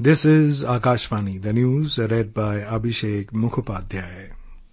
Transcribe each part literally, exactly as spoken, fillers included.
This is Akashvani, the news read by Abhishek Mukhopadhyay.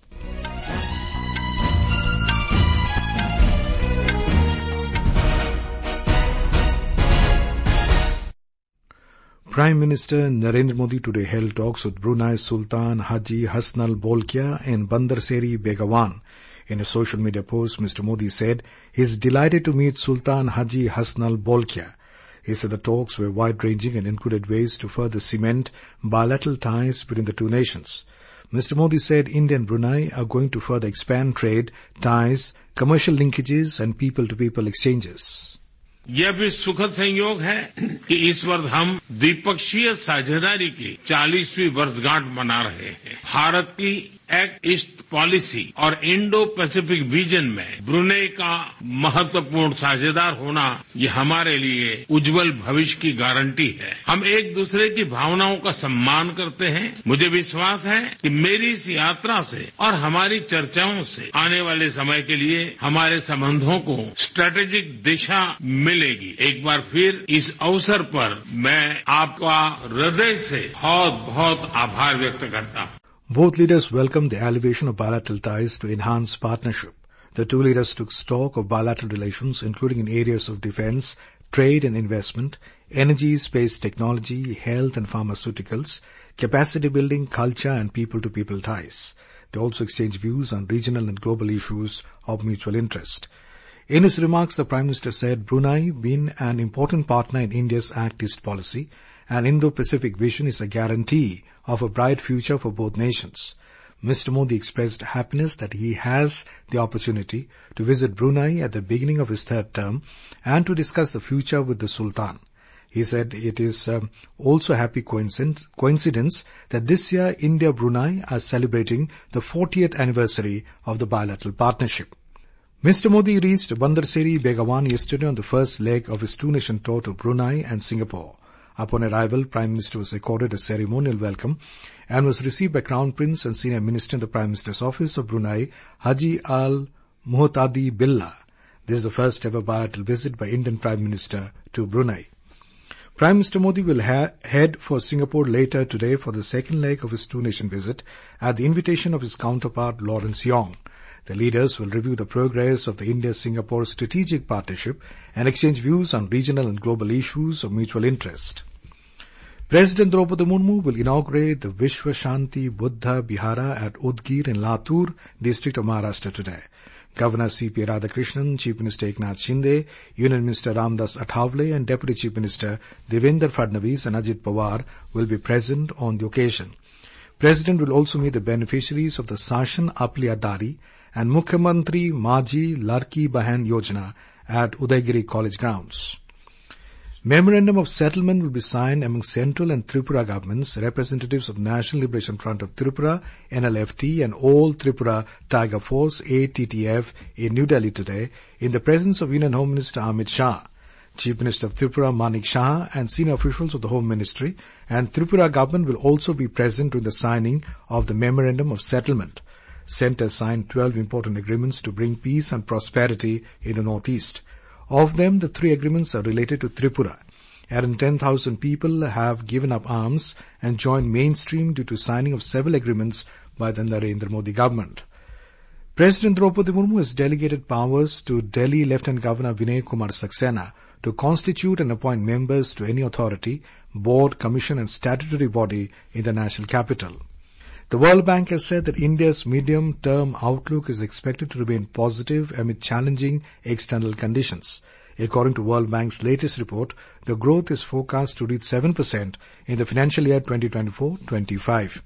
Prime Minister Narendra Modi today held talks with Brunei's Sultan Haji Hassanal Bolkiah in Bandar Seri Begawan. In a social media post, Mister Modi said he is delighted to meet Sultan Haji Hassanal Bolkiah. He said the talks were wide-ranging and included ways to further cement bilateral ties between the two nations. Mister Modi said India and Brunei are going to further expand trade, ties, commercial linkages and people-to-people exchanges. यह भी सुखद संयोग है कि इस वर्ष हम द्विपक्षीय साझेदारी की चालीसवीं वर्षगांठ मना रहे हैं। भारत की एक्ट ईस्ट पॉलिसी और इंडो पैसिफिक विजन में ब्रुनेई का महत्वपूर्ण साझेदार होना ये हमारे लिए उज्जवल भविष्य की गारंटी है। हम एक दूसरे की भावनाओं का सम्मान करते हैं। मुझे विश्वास है कि मेरी इस यात्रा से और हमारी चर्चाओं से आने वाले समय के लिए हमारे संबंधों को स्ट्रेटेजिक दिशा मिलेगी। एक बार फिर इस अवसर पर मैं आपका हृदय से बहुत बहुत आभार व्यक्त करता हूँ। Both leaders welcomed the elevation of bilateral ties to enhance partnership. The two leaders took stock of bilateral relations, including in areas of defense, trade and investment, energy, space technology, health and pharmaceuticals, capacity building, culture and people-to-people ties. They also exchanged views on regional and global issues of mutual interest. In his remarks, the Prime Minister said Brunei, being an important partner in India's Act East policy and Indo-Pacific vision, is a guarantee of a bright future for both nations. Mister Modi expressed happiness that he has the opportunity to visit Brunei at the beginning of his third term and to discuss the future with the Sultan. He said it is um, also a happy coincidence, coincidence that this year India-Brunei are celebrating the fortieth anniversary of the bilateral partnership. Mister Modi reached Bandar Seri Begawan yesterday on the first leg of his two-nation tour to Brunei and Singapore. Upon arrival, Prime Minister was accorded a ceremonial welcome and was received by Crown Prince and Senior Minister in the Prime Minister's Office of Brunei, Haji Al Muhtadi Billah. This is the first ever bilateral visit by Indian Prime Minister to Brunei. Prime Minister Modi will ha- head for Singapore later today for the second leg of his two-nation visit at the invitation of his counterpart Lawrence Yong. The leaders will review the progress of the India-Singapore strategic partnership and exchange views on regional and global issues of mutual interest. President Draupadi Murmu will inaugurate the Vishwa Shanti Buddha Bihara at Udgir in Latur district of Maharashtra today. Governor C P Radhakrishnan, Chief Minister Eknath Shinde, Union Minister Ramdas Athawale and Deputy Chief Minister Devendra Fadnavis and Ajit Pawar will be present on the occasion. President will also meet the beneficiaries of the Sashan Apli Adari and Mukhyamantri Majhi Larki Bahan Yojana at Udaygiri College grounds. Memorandum of settlement will be signed among Central and Tripura governments, representatives of National Liberation Front of Tripura, N L F T and All Tripura Tiger Force, A T T F, in New Delhi today in the presence of Union Home Minister Amit Shah. Chief Minister of Tripura Manik Shah and senior officials of the Home Ministry and Tripura government will also be present during the signing of the Memorandum of Settlement. Centre signed twelve important agreements to bring peace and prosperity in the Northeast. Of them, the three agreements are related to Tripura. Around ten thousand people have given up arms and joined mainstream due to signing of several agreements by the Narendra Modi government. President Draupadi Murmu has delegated powers to Delhi Lieutenant Governor Vinay Kumar Saxena to constitute and appoint members to any authority, board, commission and statutory body in the national capital. The World Bank has said that India's medium-term outlook is expected to remain positive amid challenging external conditions. According to World Bank's latest report, the growth is forecast to reach seven percent in the financial year twenty twenty-four twenty-five.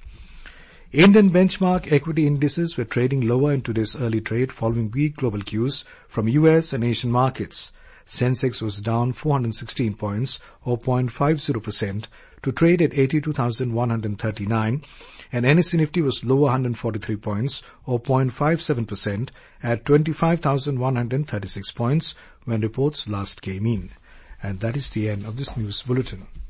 Indian benchmark equity indices were trading lower in today's early trade following weak global cues from U S and Asian markets. Sensex was down four hundred sixteen points or zero point five zero percent to trade at eighty-two thousand one hundred thirty-nine and N S E Nifty was lower one hundred forty-three points or zero point five seven percent at twenty-five thousand one hundred thirty-six points when reports last came in. And that is the end of this news bulletin.